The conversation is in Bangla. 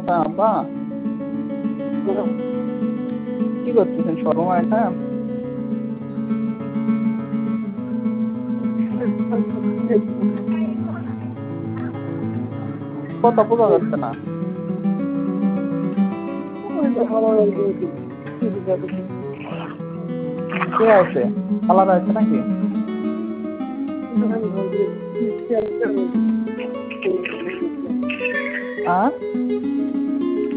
কথা আব্বা কি করতেছেন শর্মা এটা কথা বোঝা যাচ্ছে না কে আছে আলাদা আছে নাকি